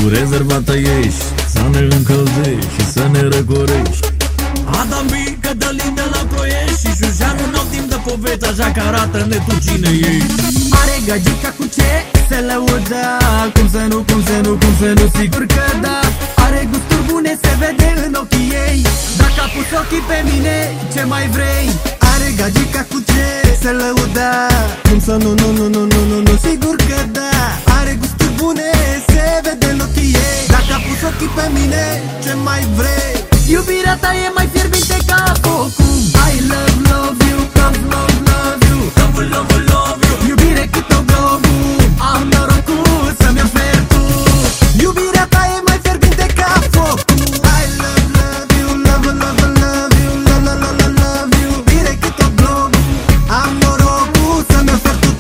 rezervată ești, să ne încălzești și să ne răcorești. Adam B, Cătălin de la Ploiești și Șușanu n-au timp de poveste, așa că arată-ne tu cine ești. Are gagica cu ce se lăudă, cum să nu, sigur că da. Are gusturi bune, se vede în ochii ei, dacă a pus ochii pe mine, ce mai vrei? Are gagica cu ce se lăudă, cum să nu, sigur că da. Are gusturi bune, se vede în ochii ei, dacă a pus ochii pe mine, ce mai vrei? Iubirea ta e mai fierbinte ca focul. I love you, love you, love you. Iubire cât o globu, am norocul să-mi oferi tu. Iubirea ta e mai fierbinte ca focul. I love you, love you, love you. Iubire cât o globu, am norocul să-mi oferi tu.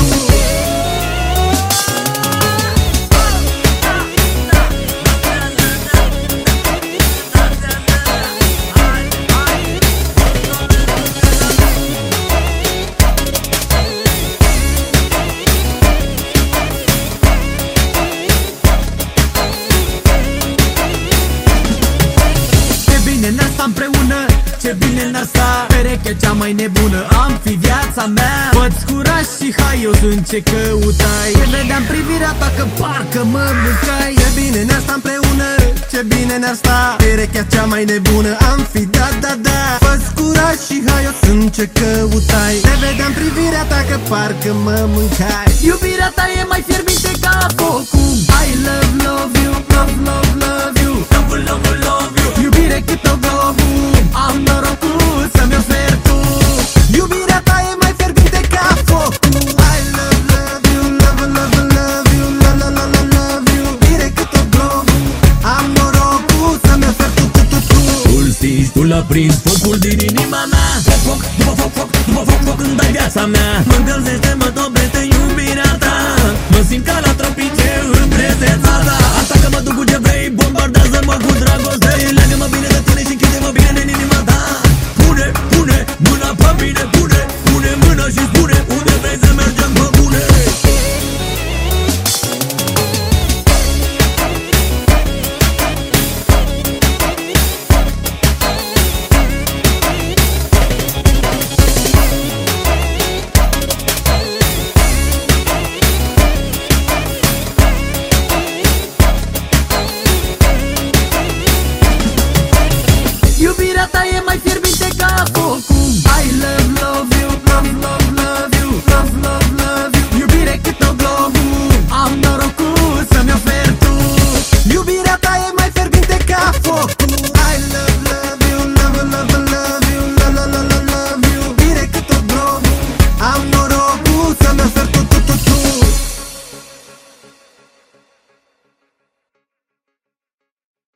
Împreună, ce bine n-ar sta perechea cea mai nebună, am fi viața mea. Fă-ți curaj și hai, eu sunt ce căutai. Te vedeam privirea ta că parcă mă mâncai. Ce bine ne-ar sta împreună, ce bine ne-ar sta perechea cea mai nebună, am fi da. Fă-ți curaj și hai, eu sunt ce căutai. Te vedeam privirea ta că parcă mă mâncai. Iubirea ta e mai fierbinte ca focul. I love you, love you, love you. Iubire cât o globu, am norocul să-mi oferi tu. Iubirea ta e mai fierbinte ca focul. I love you, love you, love you. Iubire cât o globu, am norocul să-mi oferi tu. Tu-l stingi, tu l-a prins focul din inima mea. Foc, după foc, când dai viața mea. Mă încălzește, mă topește iubirea ta. Mă simt ca la tropici